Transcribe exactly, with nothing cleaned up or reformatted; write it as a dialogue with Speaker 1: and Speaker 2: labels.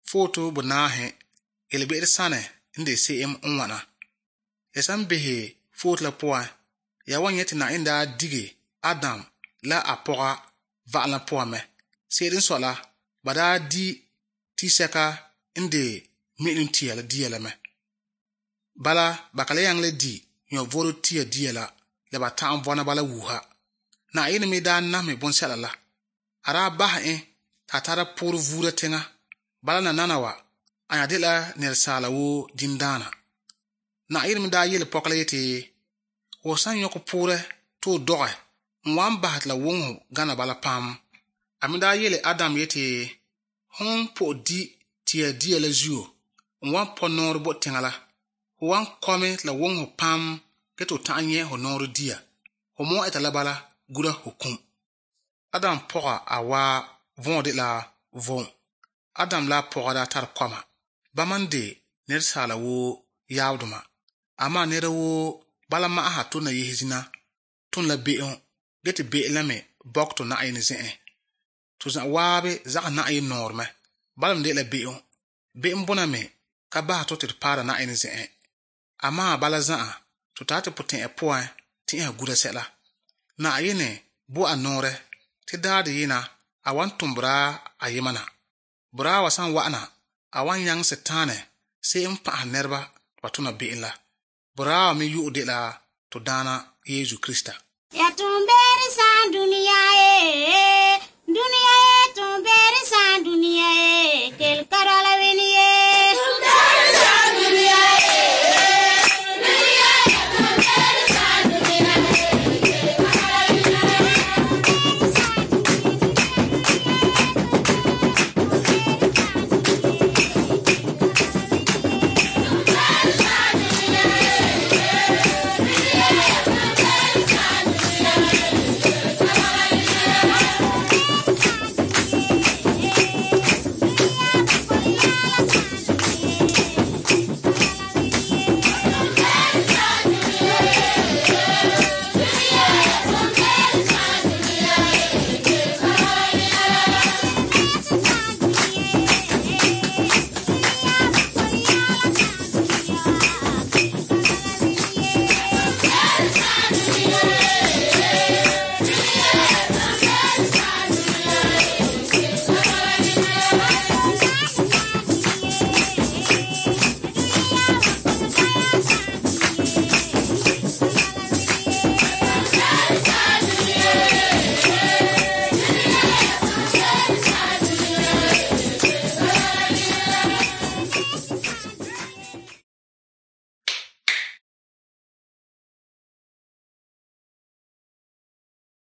Speaker 1: foto bonahe elbeer sane inde cm unwana esan behe foto la poa ya wanyeti na inda dige Adam la apoga va'la poa me sedin sola bada di tisaka inde milin tia la dia la me bala bakale yang le di nyo voro tia dia la le bata vona bala wuha na yin mi da na me bon sala la ara bah e tatara pour vura tenga bala na nanawa aya de la ner sala wo dindana na yin mi da yele pokale yete wo san yoko pure to doge mwam bahat la wongo gana bala pam amida yele Adam yete hon po di tia dia la zuo mwam po nor bo tengala wan kome la wongo pam keto tanye ho nor dia ho mo etala bala gura hukum Adam poga awa von de la von Adam la poga da tar koma bamande ner sala wo yawduma ama ner wo bala ma aha to na yehizina ton la beon gete be lame bokto na ayne zin to za wabe za na ay norme balam de la beon be mbona me ka ba to tir para na ayne zin ama bala za to tate poten e poa ti ha gura sela na ayene bo anore ti dade yina awan tumbra ayimana bra wasan wana awan yang setane se mpa nerba watuna beila bra mi yu de la to dana Yesu Krista
Speaker 2: ya tumbere sa dunia e dunia e tumbere sa dunia e